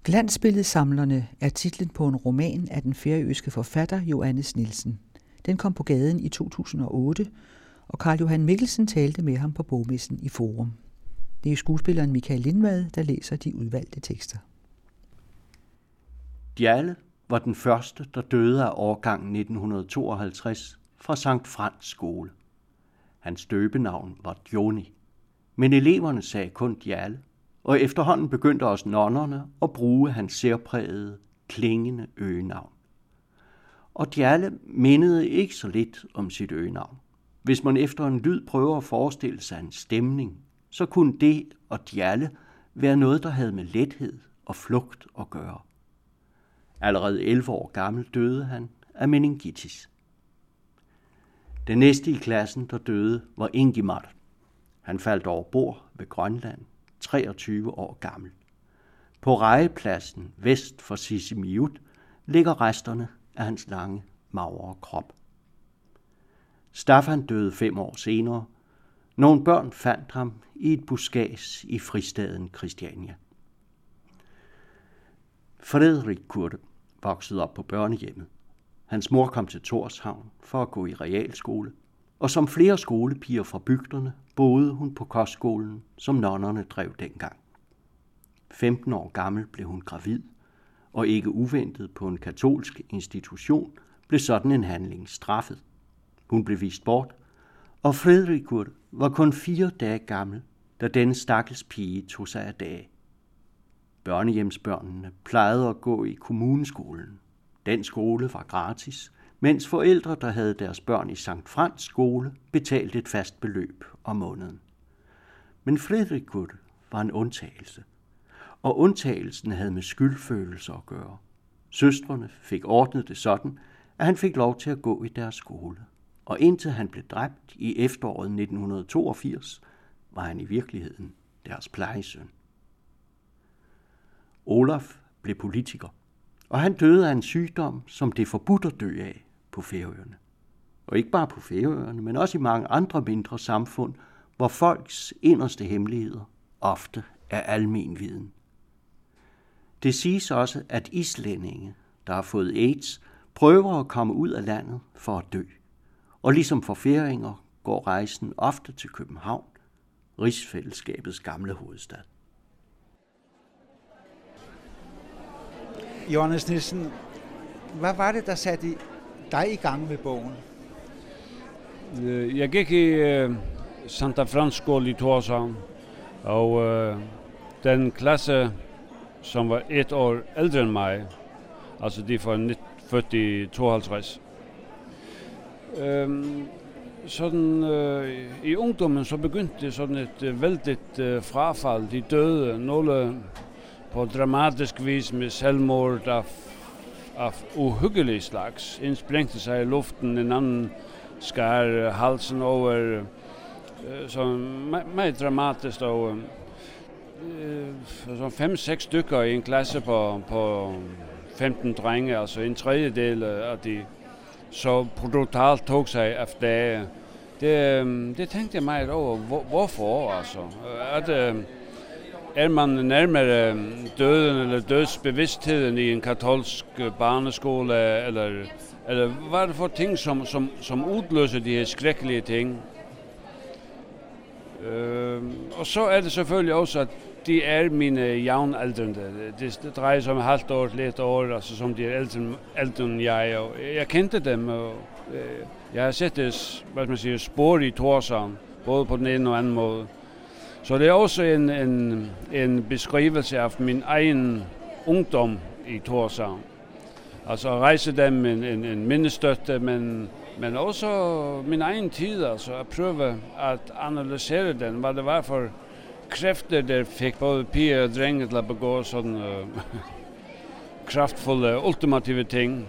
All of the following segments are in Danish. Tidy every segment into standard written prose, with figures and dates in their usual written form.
Glansbilledsamlerne er titlen på en roman af den færøske forfatter Jóannes Nielsen. Den kom på gaden i 2008, og Carl Johan Mikkelsen talte med ham på bogmessen i Forum. Det er skuespilleren Michael Lindvad, der læser de udvalgte tekster. Djalle var den første, der døde af årgangen 1952 fra Sankt Frans skole. Hans døbenavn var Johnny, men eleverne sagde kun Djalle, og efterhånden begyndte også nonnerne at bruge hans særprægede, klingende øgenavn. Og Djalle mindede ikke så lidt om sit øgenavn. Hvis man efter en lyd prøver at forestille sig en stemning, så kunne det og Djalle være noget, der havde med lethed og flugt at gøre. Allerede 11 år gammel døde han af meningitis. Den næste i klassen, der døde, var Ingimar. Han faldt over bord ved Grønland, 23 år gammel. På rejepladsen vest for Sisimiut ligger resterne af hans lange, magre krop. Staffan døde 5 år senere. Nogle børn fandt ham i et buskads i fristaden Christiania. Frederik Kurde voksede op på børnehjemmet. Hans mor kom til Tórshavn for at gå i realskole, og som flere skolepiger fra bygderne boede hun på kostskolen, som nonnerne drev dengang. 15 år gammel blev hun gravid, og ikke uventet på en katolsk institution blev sådan en handling straffet. Hun blev vist bort, og Frederik var kun 4 dage gammel, da denne stakkels pige tog sig af dage. Børnehjemsbørnene plejede at gå i kommuneskolen. Den skole var gratis, mens forældre, der havde deres børn i Sankt Frans skole, betalte et fast beløb om måneden. Men Frederik var en undtagelse, og undtagelsen havde med skyldfølelse at gøre. Søstrene fik ordnet det sådan, at han fik lov til at gå i deres skole, og indtil han blev dræbt i efteråret 1982, var han i virkeligheden deres plejesøn. Olaf blev politiker, og han døde af en sygdom, som det er forbudt at dø af på Færøerne. Og ikke bare på Færøerne, men også i mange andre mindre samfund, hvor folks inderste hemmeligheder ofte er almen viden. Det siges også, at islændinge, der har fået AIDS, prøver at komme ud af landet for at dø. Og ligesom for færinger går rejsen ofte til København, rigsfællesskabets gamle hovedstad. Jóannes Nielsen, hvad var det, der satte dig i gang med bogen? Jeg gik i Santa Frans skole i Tórshavn, og den klasse, som var 1 år ældre end mig, altså de var født i 52. I ungdommen så begyndte sådan et vældigt frafald. De døde, nogle på dramatisk vis med selvmord af uhyggelig slags. En sprængte sig i luften, en anden skar halsen over. Så meget dramatisk. Og så 5-6 stykker i en klasse på 15 drenge, altså en tredjedel af de så brutalt tog sig efter det tænkte jeg meget over, hvorfor altså. Er man nærmere døden eller dødsbevidstheden i en katolsk barneskole, eller hvad er det for ting, som udløser de her skrækkelige ting? Og så er det selvfølgelig også, at de er mine jævnaldrende. Det drejer sig om halvt år, lidt år, altså som de er ældre end jeg. Og jeg kendte dem, og jeg har set det, hvad man siger, spor i Tórshavn, både på den ene og anden måde. Så det er også en beskrivelse af min egen ungdom i Tórshavn. Altså at rejse dem en mindestøtte, men også min egen tid, altså at prøve at analysere den, hvad det var for kræfter, der fik både piger og drenge til at begå sådan kraftfulde, ultimative ting.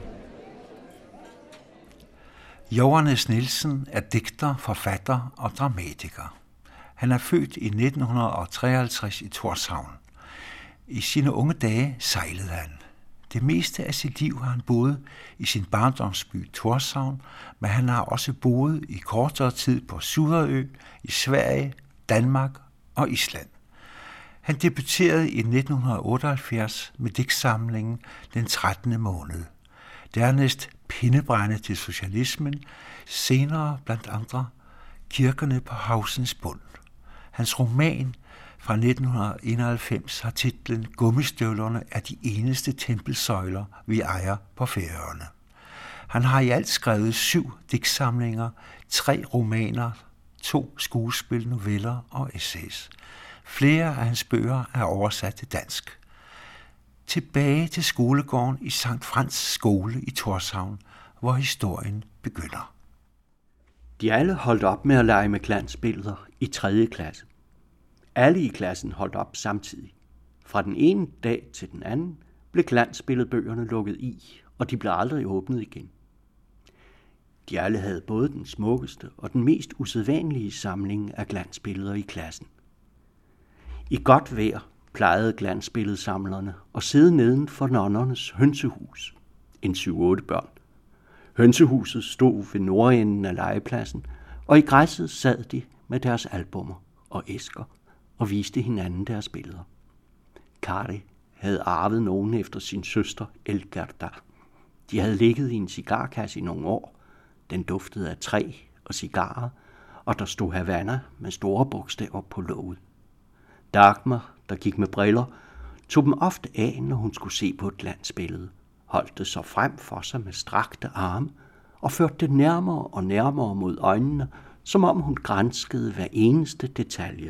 Jóannes Nielsen er digter, forfatter og dramatiker. Han er født i 1953 i Tórshavn. I sine unge dage sejlede han. Det meste af sit liv har han boet i sin barndomsby Tórshavn, men han har også boet i kortere tid på Suðuroy, i Sverige, Danmark og Island. Han debuterede i 1978 med digtsamlingen Den 13. måned. Dernæst Pindebrænde til socialismen, senere blandt andre Kirkerne på havsens bund. Hans roman fra 1991 har titlen Gummistøvlerne er de eneste tempelsøjler, vi ejer på Færøerne. Han har i alt skrevet 7 digtsamlinger, 3 romaner, 2 skuespil, noveller og essays. Flere af hans bøger er oversat til dansk. Tilbage til skolegården i Sankt Frans skole i Tórshavn, hvor historien begynder. De alle holdt op med at lege med glansbilleder i 3. klasse. Alle i klassen holdt op samtidig. Fra den ene dag til den anden blev glansbilledbøgerne lukket i, og de blev aldrig åbnet igen. De alle havde både den smukkeste og den mest usædvanlige samling af glansbilleder i klassen. I godt vejr plejede glansbilledsamlerne at sidde neden for nonnernes hønsehus, en 7-8 børn. Hønsehuset stod ved nordenden af legepladsen, og i græsset sad de med deres albummer og æsker og viste hinanden deres billeder. Kari havde arvet nogen efter sin søster Elgerda. De havde ligget i en cigarkasse i nogle år. Den duftede af træ og cigarer, og der stod Havana med store bogstaver på låget. Dagmar, der gik med briller, tog dem ofte af, når hun skulle se på et glansbillede, holdt det så frem for sig med strakte arme og førte det nærmere og nærmere mod øjnene, som om hun granskede hver eneste detalje.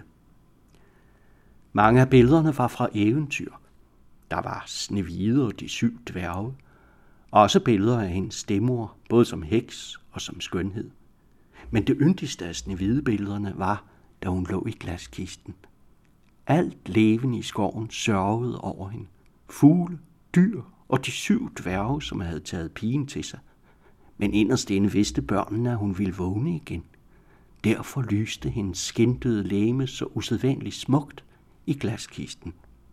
Mange af billederne var fra eventyr. Der var Snehvide og de 7 dværge, og også billeder af hendes stemmor, både som heks og som skønhed. Men det yndigste af Snehvide-billederne var, da hun lå i glaskisten. Alt levende i skoven sørgede over hende. Fugle, dyr og de 7 dværge, som havde taget pigen til sig. Men inderst inde vidste børnene, at hun ville vågne igen. Derfor lyste hendes skindøde legeme så usædvanligt smukt i glaskisten.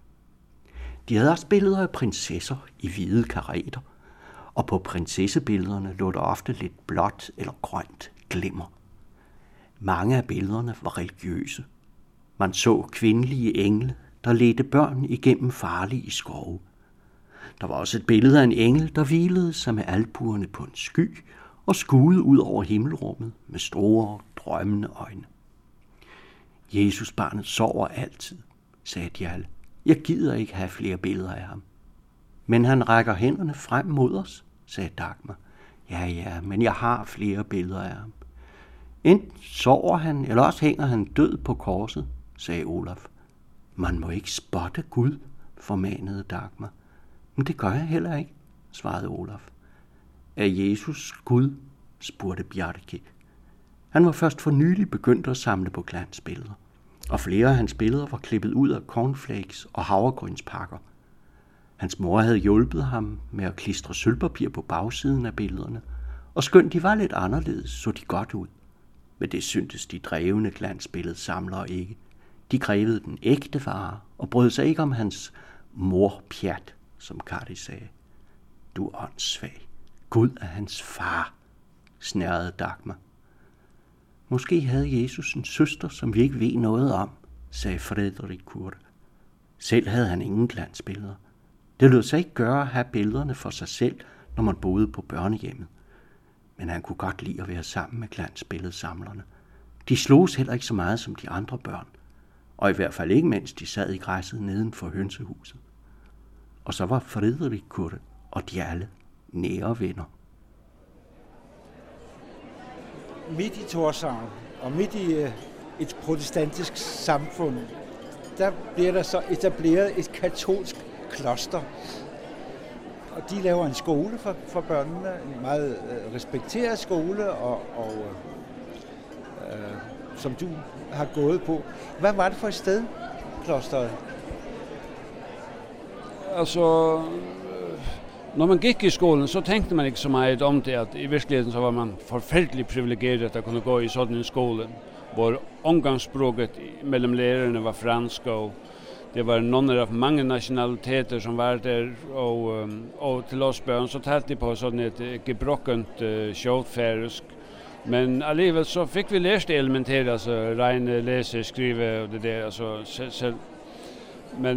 De havde også billeder af prinsesser i hvide karetter, og på prinsessebillederne lå der ofte lidt blåt eller grønt glimmer. Mange af billederne var religiøse. Man så kvindelige engle, der ledte børn igennem farlige skove. Der var også et billede af en engel, der hvilede sig med albuerne på en sky og skuede ud over himmelrummet med store, drømmende øjne. Jesusbarnet sover altid, sagde de alle. Jeg gider ikke have flere billeder af ham. Men han rækker hænderne frem mod os, sagde Dagmar. Ja, men jeg har flere billeder af ham. Enten sover han, eller også hænger han død på korset, sagde Olaf. Man må ikke spotte Gud, formanede Dagmar. Men det gør jeg heller ikke, svarede Olaf. Er Jesus Gud? Spurgte Bjarke. Han var først for nylig begyndt at samle på glansbilleder, og flere af hans billeder var klippet ud af cornflakes og havregrynspakker. Hans mor havde hjulpet ham med at klistre sølvpapir på bagsiden af billederne, og skønt de var lidt anderledes, så de godt ud. Men det syntes de drevne glansbilledsamlere ikke. De krævede den ægte vare og brød sig ikke om hans morpjat, som Kari sagde. Du er åndssvag. Gud er hans far, snærrede Dagmar. Måske havde Jesus en søster, som vi ikke ved noget om, sagde Frederik Kurt. Selv havde han ingen glansbilleder. Det lød sig ikke gøre at have billederne for sig selv, når man boede på børnehjemmet. Men han kunne godt lide at være sammen med glansbilledsamlerne. De sloges heller ikke så meget som de andre børn, og i hvert fald ikke mens de sad i græsset neden for hønsehuset. Og så var Frederik Kurt og de alle nære venner. Midt i Tórshavn og midt i et protestantisk samfund, der bliver der så etableret et katolsk kloster. Og de laver en skole for børnene, en meget respekteret skole, og som du har gået på. Hvad var det for et sted, klosteret? Altså, når man gik i skolen, så tænkte man ikke så meget om det, at i virkeligheden så var man forfærdeligt privilegeret at kunne gå i sådan en skole, hvor omgangsspråket mellem lærerne var fransk, og det var nogle af mange nationaliteter som var der, og til os børn så talte de på sådan et gebrokkent sjovfærøsk. Men alligevel så fik vi lært det elementære, altså regne, læse, skrive og det der, altså selv. Men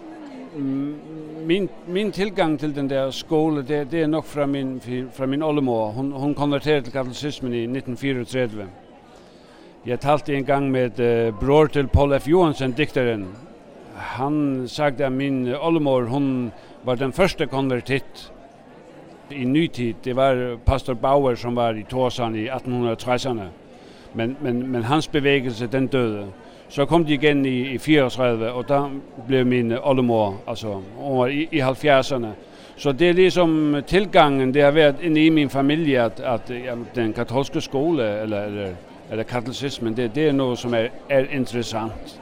min tilgang til den der skole, det er nok fra min oldemor. Hun konverterede til katolicismen i 1934. Jeg talte en gang med bror til Paul F. Johansen, dikteren. Han sagde at min oldemor, hun var den første konvertit i nytid. Det var pastor Bauer som var i Tórshavn i 1830'erne. Men hans bevægelse, den døde. Så kom de igen i 34, og der blev min oldemor, altså hun var i 70'erne. Så det er ligesom tilgangen, det har været inde i min familie, at den katolske skole, eller katolicismen, det er noget, som er interessant.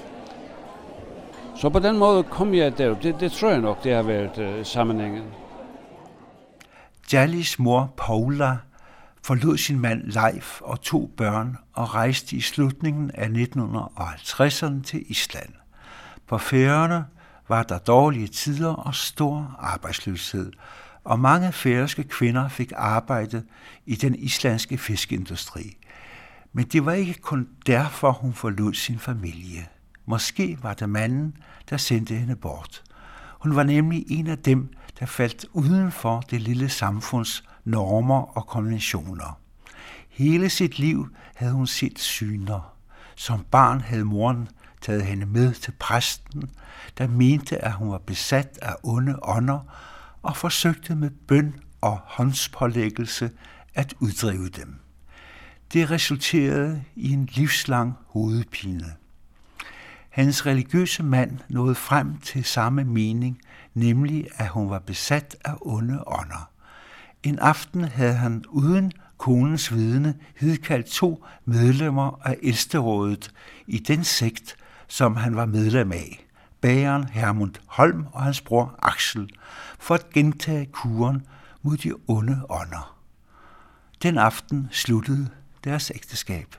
Så på den måde kom jeg derop. Det tror jeg nok, det har været sammenhængen. Jallis mor, Paula, forlod sin mand Leif og 2 børn og rejste i slutningen af 1950'erne til Island. På Færøerne var der dårlige tider og stor arbejdsløshed, og mange færøske kvinder fik arbejde i den islandske fiskeindustri. Men det var ikke kun derfor, hun forlod sin familie. Måske var det manden, der sendte hende bort. Hun var nemlig en af dem, der faldt uden for det lille samfunds normer og konventioner. Hele sit liv havde hun set syner. Som barn havde moren taget hende med til præsten, der mente, at hun var besat af onde ånder og forsøgte med bøn og håndspålæggelse at uddrive dem. Det resulterede i en livslang hovedpine. Hans religiøse mand nåede frem til samme mening, nemlig at hun var besat af onde ånder. En aften havde han uden konens vidne hidkaldt 2 medlemmer af ældsterådet i den sekt, som han var medlem af, bageren Hermund Holm og hans bror Axel, for at gentage kuren mod de onde ånder. Den aften sluttede deres ægteskab.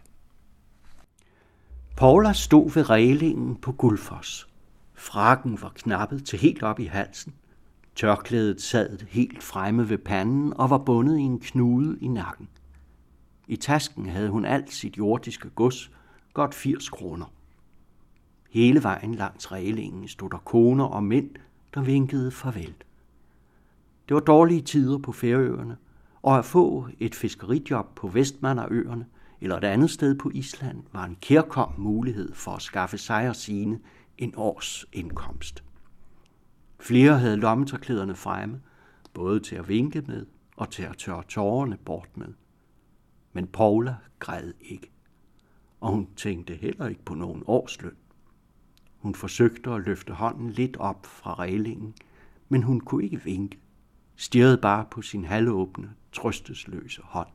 Paula stod ved reglingen på Gullfoss. Frakken var knappet til helt op i halsen. Tørklædet sad helt fremme ved panden og var bundet i en knude i nakken. I tasken havde hun alt sit jordiske gods, godt 80 kroner. Hele vejen langs reglingen stod der koner og mænd, der vinkede farvel. Det var dårlige tider på Færøerne, og at få et fiskerijob på Vestmannaøerne eller et andet sted på Island var en kærkommen mulighed for at skaffe sig og sine en års indkomst. Flere havde lommetørklæderne fremme, både til at vinke med og til at tørre tårerne bort med. Men Paula græd ikke, og hun tænkte heller ikke på nogen årsløn. Hun forsøgte at løfte hånden lidt op fra reglingen, men hun kunne ikke vinke, stirrede bare på sin halvåbne, trøstesløse hånd.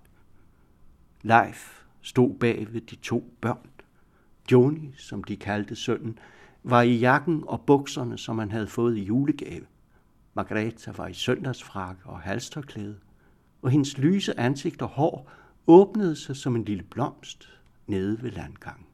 Leif stod bag ved de 2 børn. Joni, som de kaldte sønnen, var i jakken og bukserne, som han havde fået i julegave. Margrethe var i søndagsfrakke og halstørklæde, og hendes lyse ansigt og hår åbnede sig som en lille blomst nede ved landgangen.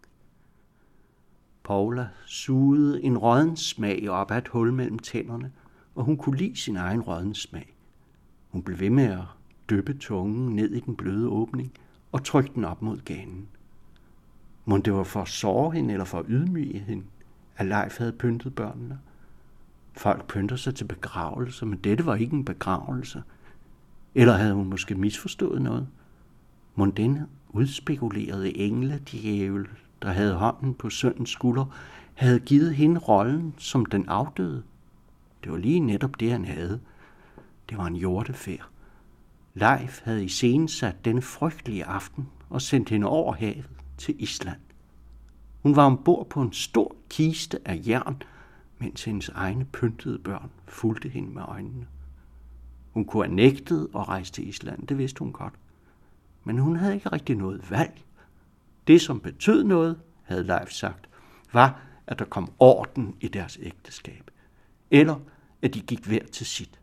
Paula sugede en rådden smag op af et hul mellem tænderne, og hun kunne lide sin egen rådden smag. Hun blev ved med at dyppe tungen ned i den bløde åbning og trykte den op mod ganen. Mon det var for at såre hende eller for at ydmyge hende, at Leif havde pyntet børnene. Folk pynter sig til begravelser, men dette var ikke en begravelse. Eller havde hun måske misforstået noget? Mon denne udspekulerede engledjævel, der havde hånden på sønnens skulder, havde givet hende rollen som den afdøde? Det var lige netop det, han havde. Det var en hjortefærd. Leif havde iscenesat denne frygtelige aften og sendt hende over havet til Island. Hun var ombord på en stor kiste af jern, mens hendes egne pyntede børn fulgte hende med øjnene. Hun kunne have nægtet at rejse til Island, det vidste hun godt. Men hun havde ikke rigtig noget valg. Det, som betød noget, havde Leif sagt, var, at der kom orden i deres ægteskab. Eller at de gik hver til sit.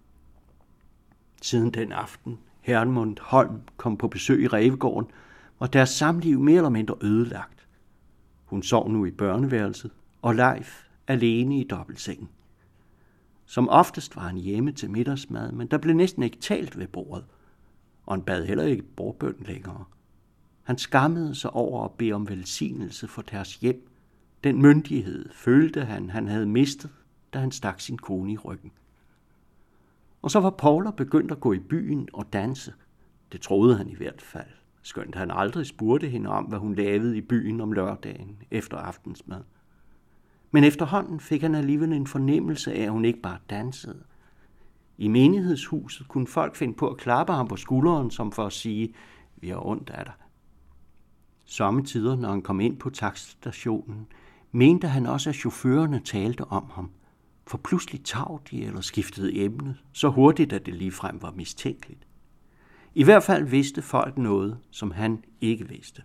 Siden den aften, Hermund Holm kom på besøg i Rævegården, var deres samliv mere eller mindre ødelagt. Hun sov nu i børneværelset, og Leif alene i dobbeltsengen. Som oftest var han hjemme til middagsmad, men der blev næsten ikke talt ved bordet, og han bad heller ikke bordbøn længere. Han skammede sig over at bede om velsignelse for deres hjem, Den myndighed følte han havde mistet, da han stak sin kone i ryggen. Og så var Paula begyndt at gå i byen og danse. Det troede han i hvert fald, skønt han aldrig spurgte hende om, hvad hun lavede i byen om lørdagen efter aftensmad. Men efterhånden fik han alligevel en fornemmelse af, at hun ikke bare dansede. I menighedshuset kunne folk finde på at klappe ham på skulderen, som for at sige, vi har ondt af dig. Sommetider, når han kom ind på taxastationen, mente han også, at chaufførerne talte om ham. For pludselig tav de eller skiftede emne, så hurtigt, at det ligefrem var mistænkeligt. I hvert fald vidste folk noget, som han ikke vidste.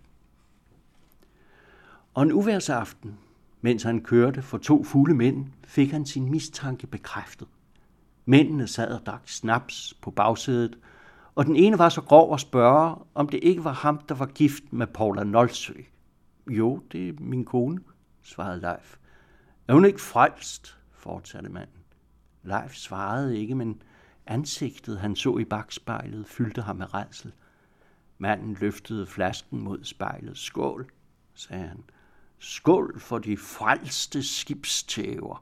Og en uværsaften, mens han kørte for 2 fulde mænd, fik han sin mistanke bekræftet. Mændene sad og drak snaps på bagsædet, og den ene var så grov at spørge, om det ikke var ham, der var gift med Paula Nolsø. Jo, det er min kone, svarede Leif. Er hun ikke frelst, fortsatte manden. Leif svarede ikke, men ansigtet, han så i bakspejlet, fyldte ham med rædsel. Manden løftede flasken mod spejlet. Skål, sagde han. Skål for de frelste skibstæver.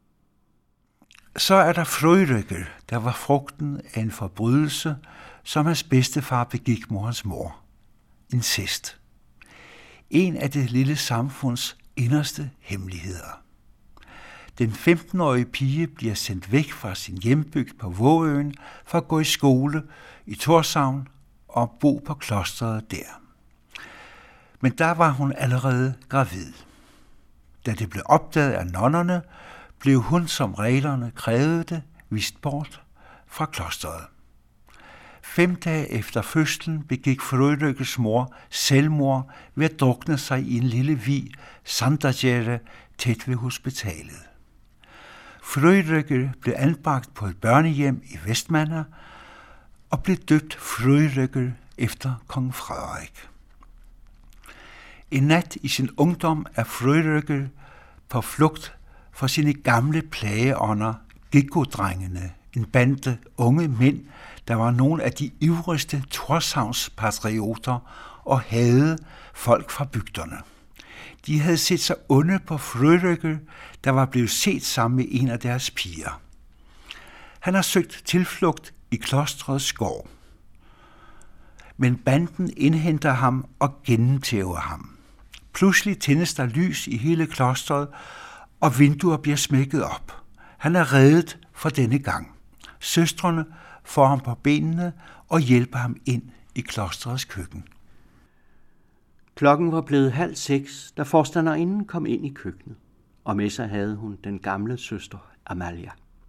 Så er der Frørykker, der var frugten af en forbrydelse, som hans bedstefar begik mod hans mor. Incest. En af det lille samfunds inderste hemmeligheder. Den 15-årige pige bliver sendt væk fra sin hjembygd på Vågøen for at gå i skole i Tórshavn og bo på klosteret der. Men der var hun allerede gravid. Da det blev opdaget af nonnerne, blev hun, som reglerne krævede det, vist bort fra klosteret. 5 dage efter fødslen begik Frørykkes mor selvmord ved at drukne sig i en lille vig, Sandagere, tæt ved hospitalet. Frørykke blev anbragt på et børnehjem i Vestmanna og blev døbt Frørykke efter kong Frederik. En nat i sin ungdom er Frørykke på flugt for sine gamle plageånder, Gekko-drengene, en bande unge mænd, der var nogle af de ivrigste Tórshavns patrioter og havde folk fra bygderne. De havde set sig onde på Frørykke, der var blevet set sammen med en af deres piger. Han har søgt tilflugt i klostrets skov. Men banden indhenter ham og gennemtæver ham. Pludselig tændes der lys i hele klostret, og vinduer bliver smækket op. Han er reddet for denne gang. Søstrene får ham på benene og hjælper ham ind i klostrets køkken. Klokken var blevet 5:30, da forstanderinden kom ind i køkkenet, og med sig havde hun den gamle søster Amalia.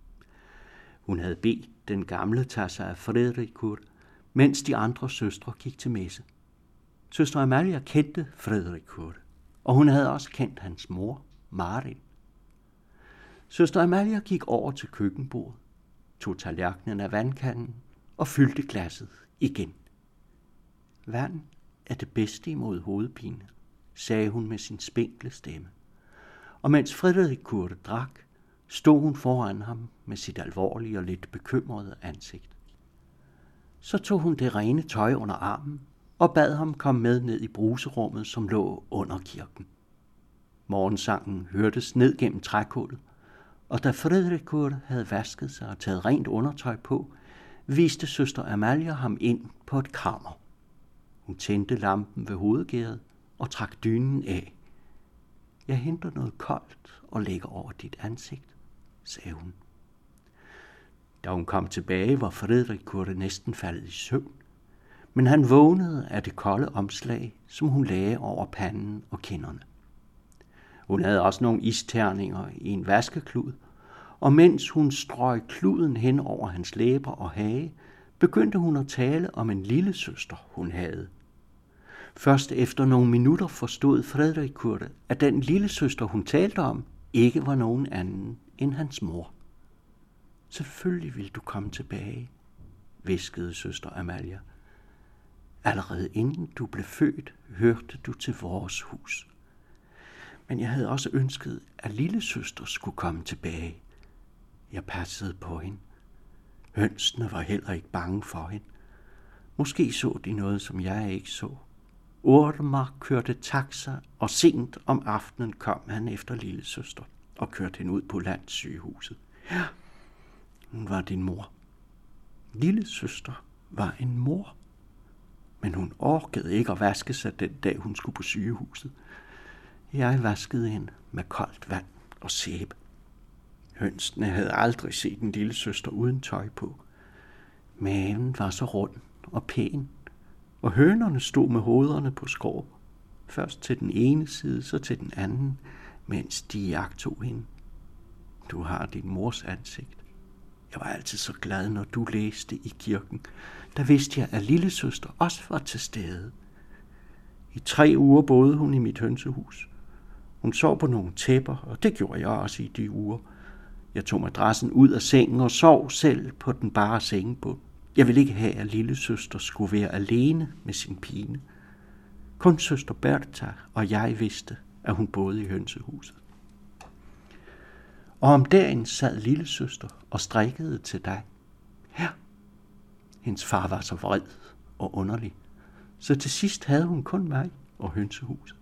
Hun havde bedt den gamle tage sig af Frederikur, mens de andre søstre gik til messe. Søster Amalia kendte Frederikur, og hun havde også kendt hans mor, Marin. Søster Amalia gik over til køkkenbordet, tog tallerkenen af vandkanden og fyldte glasset igen. Vand er det bedste imod hovedpine, sagde hun med sin spinkle stemme. Og mens Frederikur drak, stod hun foran ham med sit alvorlige og lidt bekymrede ansigt. Så tog hun det rene tøj under armen og bad ham komme med ned i bruserummet, som lå under kirken. Morgensangen hørtes ned gennem trækullet, og da Frederikur havde vasket sig og taget rent undertøj på, viste søster Amalia ham ind på et kammer. Hun tændte lampen ved hovedgærdet og trak dynen af. Jeg henter noget koldt og lægger over dit ansigt, sagde hun. Da hun kom tilbage, var Frederikur næsten faldet i søvn, men han vågnede af det kolde omslag, som hun lagde over panden og kinderne. Hun havde også nogle isterninger i en vaskeklud, og mens hun strøg kluden hen over hans læber og hage, begyndte hun at tale om en lille søster, hun havde. Først efter nogle minutter forstod Frederikur, at den lille søster, hun talte om, ikke var nogen anden end hans mor. Selvfølgelig vil du komme tilbage, hviskede søster Amalia. Allerede inden du blev født, hørte du til vores hus. Men jeg havde også ønsket, at lille søster skulle komme tilbage. Jeg passede på hende. Hønsene var heller ikke bange for hende. Måske så de noget, som jeg ikke så. Ormar kørte taxa, og sent om aftenen kom han efter lillesøster og kørte hende ud på landssygehuset. Ja, hun var din mor. Lillesøster var en mor, men hun orkede ikke at vaske sig den dag, hun skulle på sygehuset. Jeg vaskede hende med koldt vand og sæbe. Hønsene havde aldrig set en lillesøster uden tøj på. Maven var så rund og pæn, og hønerne stod med hovederne på skrå. Først til den ene side, så til den anden, mens de jagtog hende. Du har din mors ansigt. Jeg var altid så glad, når du læste i kirken. Der vidste jeg, at lillesøster også var til stede. I 3 uger boede hun i mit hønsehus. Hun sov på nogle tæpper, og det gjorde jeg også i de uger. Jeg tog madrassen ud af sengen og sov selv på den bare sengebund. Jeg ville ikke have, at lillesøster skulle være alene med sin pine. Kun søster Bertha og jeg vidste, at hun boede i hønsehuset. Og om dagen sad lillesøster og strikkede til dig. Ja, hendes far var så vred og underlig, så til sidst havde hun kun mig og hønsehuset.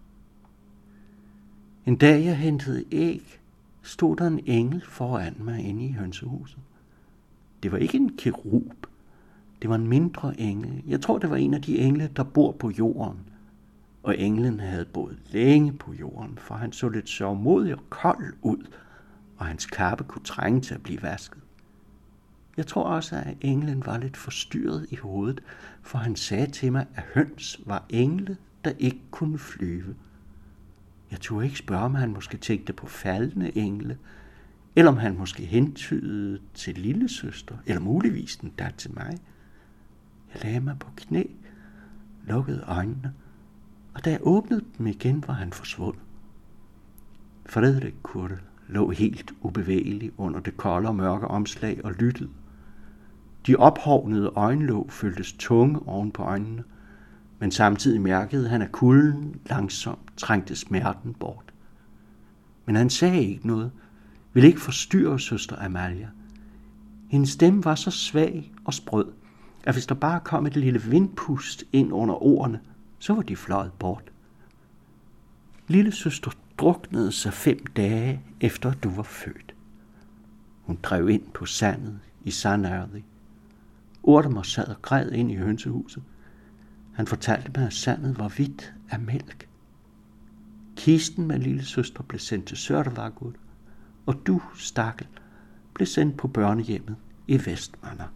En dag jeg hentede æg, stod der en engel foran mig inde i hønsehuset. Det var ikke en kerub, det var en mindre engel. Jeg tror, det var en af de engle, der bor på jorden. Og englen havde boet længe på jorden, for han så lidt sørgmodig og kold ud, og hans kappe kunne trænge til at blive vasket. Jeg tror også, at englen var lidt forstyrret i hovedet, for han sagde til mig, at høns var engle, der ikke kunne flyve. Jeg turde ikke spørge, om han måske tænkte på faldende engle, eller om han måske hentydede til lillesøster, eller muligvis endda til mig. Jeg lagde mig på knæ, lukkede øjnene, og da jeg åbnede dem igen, var han forsvundet. Frederik Kurte lå helt ubevægelig under det kolde og mørke omslag og lyttede. De ophovnede øjenlåg føltes tunge oven på øjnene, men samtidig mærkede han, at kulden langsomt trængte smerten bort. Men han sagde ikke noget, ville ikke forstyrre søster Amalia. Hendes stemme var så svag og sprød, at hvis der bare kom et lille vindpust ind under ordene, så var de fløjet bort. Lille søster druknede sig 5 dage efter du var født. Hun drev ind på sandet i Sanderdi. Ormar sad og græd ind i hønsehuset. Han fortalte mig, at sandet var hvidt af mælk. Kisten med lille søster blev sendt til Sørvargud, og du, stakkel, blev sendt på børnehjemmet i Vestmanna.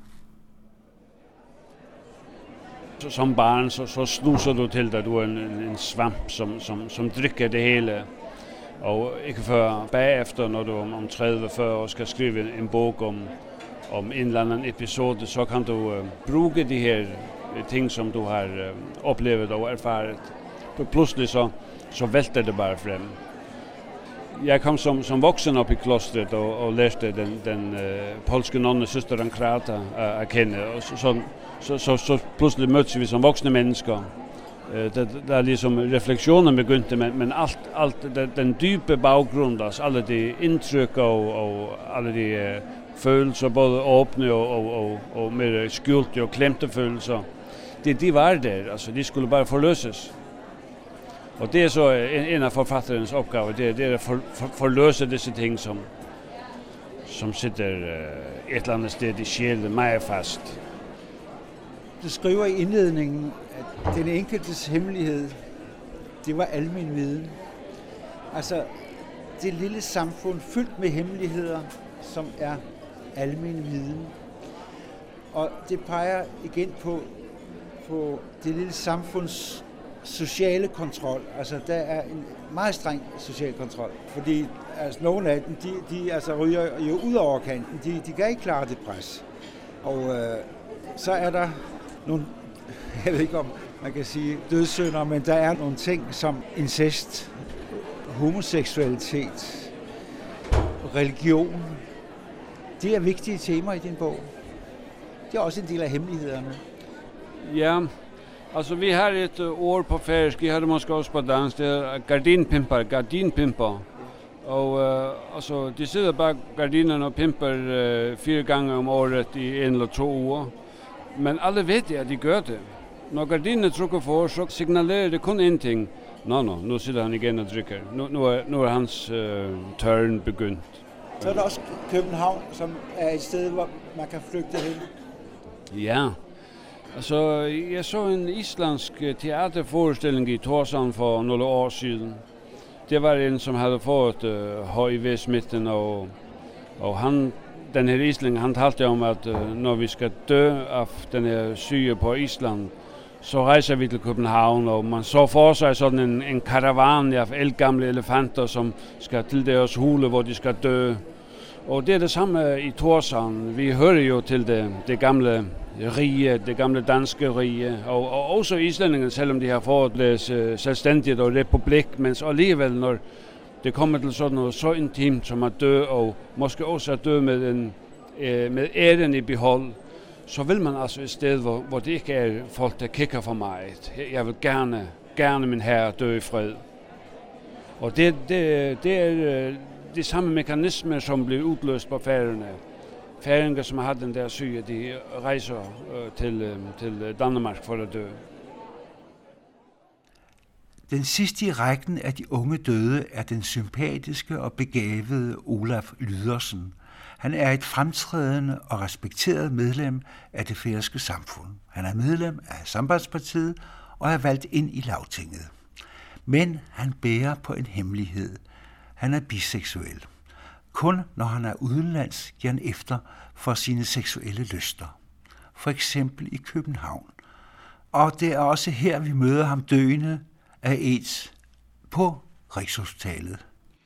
Som barn så snuser du til, at du er en svamp, som drikker det hele. Og ikke før bagefter, når du om 30-40 år skal skrive en bog om en eller anden episode, så kan du bruge de her ting, som du har oplevet og erfaret. Pludselig så vælter det bare frem. Jeg kom som voksen op i klostret og lærte den polske nonne søsteren Krata at kende. Og så pludselig mødtes vi som voksne mennesker. Der ligesom refleksionen begyndte, men alt den dybe baggrund, altså alle de indtryk og alle de følelser, både åbne og mere skjulte og klemte følelser, de var der, altså de skulle bare forløses. Og det er så en af forfatterens opgaver, det er at forløse disse ting, som sitter et eller andet sted i sjælen meget fast. Du skriver i indledningen, at den enkeltes hemmelighed, det var almen viden. Altså, det lille samfund fyldt med hemmeligheder, som er almen viden. Og det peger igen på det lille samfunds sociale kontrol. Altså, der er en meget streng social kontrol, fordi altså, nogle af dem, de altså, ryger jo ud over kanten. De kan ikke klare det pres. Og så er der nogle, jeg ved ikke om man kan sige dødssynder, men der er nogle ting som incest, homoseksualitet, religion. Det er vigtige temaer i din bog. Det er også en del af hemmelighederne. Ja, altså vi har et ord på færøsk, jeg har det måske også på dansk, det er gardinpimper. Og altså, de sidder bag gardinerne og pimper 4 gange om året i 1 eller 2 uger. Men alle ved at de gør det. Når gardinen trukker for, så signalerer det kun en ting. Nu sidder han igen og drikker. Nu er hans tørn begyndt. Så er der også København, som er et sted, hvor man kan flygte hen. Ja, altså jeg så en islandsk teaterforestilling i Tórshavn for nogle år siden. Det var en, som havde fået HIV-smitten, og han, den her islænding, han talte om, at når vi skal dø af den her syge på Island, så rejser vi til København, og man så for sig sådan en karavan af ældgamle elefanter, som skal til deres hule, hvor de skal dø. Og det er det samme i Tórshavn. Vi hører jo til det gamle rige, det gamle danske rige, og også islændingene, selvom de har fået det selvstændigt og republik, men alligevel, når det kommer til sådan noget så intimt som at dø, og måske også at dø med æren i behold, så vil man altså et sted, hvor det ikke er folk, der kigger for mig. Jeg vil gerne min herre dø i fred. Og det er de samme mekanismer, som bliver udløst på Færøerne. Færinger, som har den der syge, de rejser til Danmark for at dø. Den sidste i rækken af de unge døde er den sympatiske og begavede Olaf Lydersen. Han er et fremtrædende og respekteret medlem af det færøske samfund. Han er medlem af Sambandspartiet og er valgt ind i Lagtinget. Men han bærer på en hemmelighed. Han er biseksuel. Kun når han er udenlands, giver han efter for sine seksuelle lyster. For eksempel i København. Og det er også her, vi møder ham døende af AIDS på Rigshospitalet.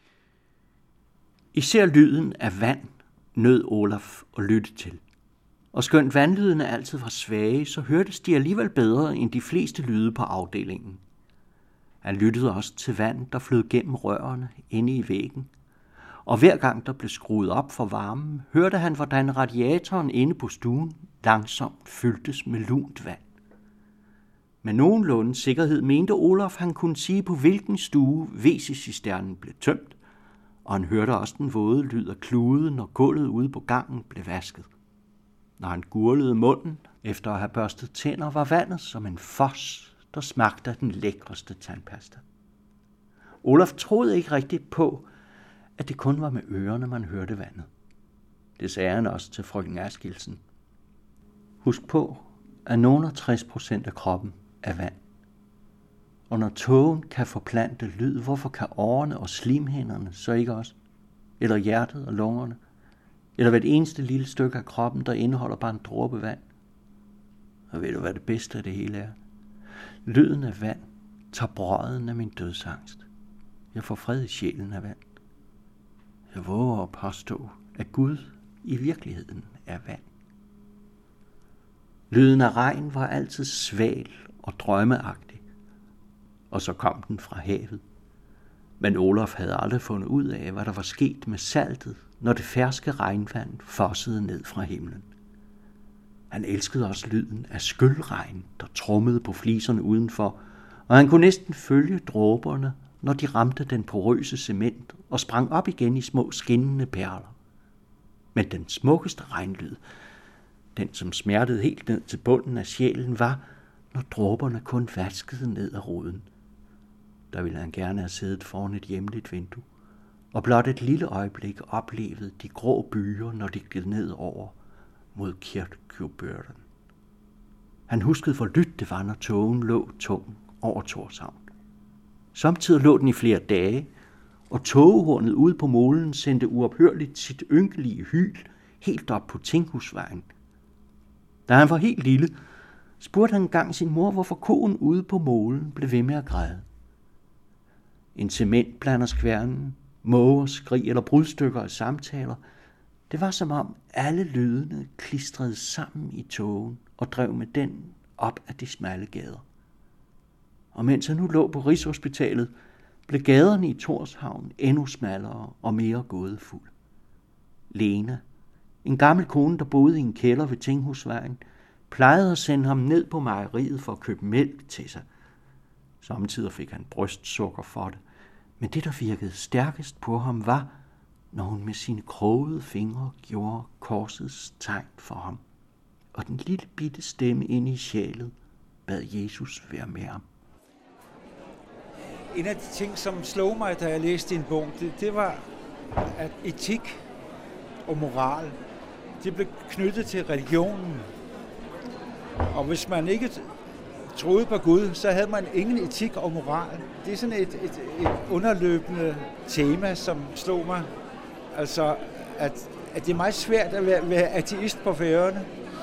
Især lyden af vand nød Olaf at lytte til. Og skønt vandlydene altid var svage, så hørtes de alligevel bedre end de fleste lyde på afdelingen. Han lyttede også til vand, der flød gennem rørene inde i væggen. Og hver gang der blev skruet op for varmen, hørte han, hvordan radiatoren inde på stuen langsomt fyldtes med lunt vand. Med nogenlunde sikkerhed mente Olaf, han kunne sige, på hvilken stue WC-cisternen blev tømt, og han hørte også den våde lyd af klude, når gulvet ude på gangen blev vasket. Når han gurlede munden efter at have børstet tænder, var vandet som en fos, der smagte af den lækreste tandpasta. Olaf troede ikke rigtigt på, at det kun var med ørerne, man hørte vandet. Det sagde han også til frøken Askildsen. Husk på, at nogen 60% af kroppen er vand. Og når tågen kan forplante lyd, hvorfor kan årerne og slimhinderne så ikke også? Eller hjertet og lungerne? Eller hvert eneste lille stykke af kroppen, der indeholder bare en dråbe vand? Og ved du, hvad det bedste af det hele er? Lyden af vand tager brøden af min dødsangst. Jeg får fred i sjælen af vand. Jeg våger at påstå, at Gud i virkeligheden er vand. Lyden af regn var altid sval og drømmeagtig, og så kom den fra havet. Men Olaf havde aldrig fundet ud af, hvad der var sket med saltet, når det ferske regnvand fossede ned fra himlen. Han elskede også lyden af skylregn, der trummede på fliserne udenfor, og han kunne næsten følge dråberne, når de ramte den porøse cement og sprang op igen i små skinnende perler. Men den smukkeste regnlyd, den som smertede helt ned til bunden af sjælen, var, når dråberne kun vaskede ned ad roden. Der ville han gerne have siddet foran et hjemligt vindue, og blot et lille øjeblik oplevede de grå byer, når de gled ned over mod Kirkjubørden. Han huskede, hvor lydt det var, når tågen lå tung over Tórshavn. Samtidig lå den i flere dage, og tågehornet ude på molen sendte uophørligt sit ynkelige hyl helt op på Tinghusvejen. Da han var helt lille, spurgte han engang sin mor, hvorfor koen ude på molen blev ved med at græde. En cement blander skværnen, måger, skrig eller brudstykker af samtaler. Det var som om alle lydene klistrede sammen i tågen og drev med den op ad de smalle gader. Og mens han nu lå på Rigshospitalet, blev gaderne i Tórshavn endnu smallere og mere gådefuld. Lena, en gammel kone, der boede i en kælder ved Tinghusvejen, plejede at sende ham ned på mejeriet for at købe mælk til sig. Samtidig fik han brystsukker for det, men det, der virkede stærkest på ham, var, når hun med sine krogede fingre gjorde korsets tegn for ham, og den lille bitte stemme inde i sjælet bad Jesus være med ham. En af de ting, som slog mig, da jeg læste din bog, det var, at etik og moral, det blev knyttet til religionen. Og hvis man ikke troede på Gud, så havde man ingen etik og moral. Det er sådan et underløbende tema, som slog mig. Altså, at det er meget svært at være ateist på Færøerne.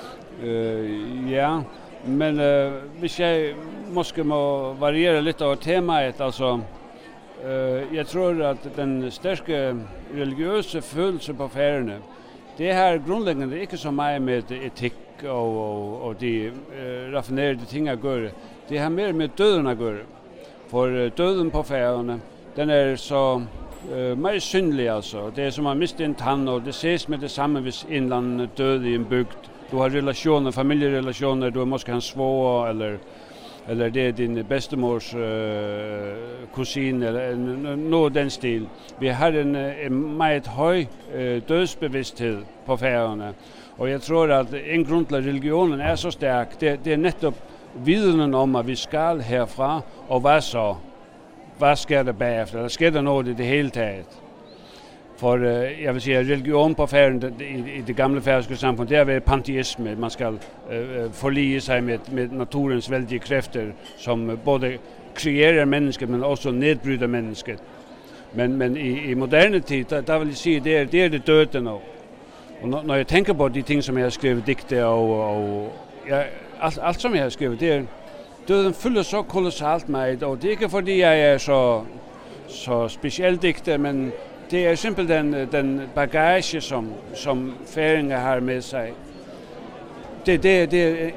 Ja, men hvis jeg måske må variere lidt over temaet, altså, jeg tror at den stærke religiøse følelse på Færøerne, det har grundlæggende ikke så meget med etik og de raffinerede ting at gøre. Det har mere med døden at gøre. For døden på Færøerne, den er så meget synlig altså. Det er som at miste en tand, og det ses med det samme, hvis en eller anden død i en bygd. Du har relationer, familjerelationer, du er måske hans svoger, eller det er din bedstemors kusine, eller noget den stil. Vi har en meget høj dødsbevidsthed på Færøerne, og jeg tror, at en grund til, at religionen er så stærk, det er netop videnen om, at vi skal herfra, og hvad så? Hvad sker der bagefter? Eller sker der noget i det hele taget? For jeg vil sige, at religion på Færøerne i det gamle færøske samfund, det er ved panteisme. Man skal forlige sig med naturens vældige kræfter, som både kreerer mennesket, men også nedbryder mennesket. Men i moderne tid, der vil jeg sige, det er det døde nu. Og når jeg tænker på de ting, som jeg har skrevet digte, og alt som jeg har skrevet, det er døden fylder så kolossalt mig, og det er ikke fordi jeg er så speciel digter, men det er simpelthen den bagage, som færinger har med sig. Det er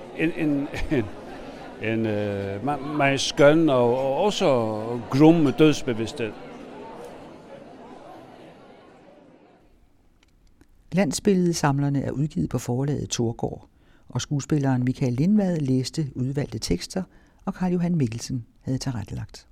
en meget skøn og også grum dødsbevidsthed. Landsbilledsamlerne er udgivet på forlaget Torgård, og skuespilleren Michael Lindvad læste udvalgte tekster, og Carl Johan Mikkelsen havde tilrettelagt.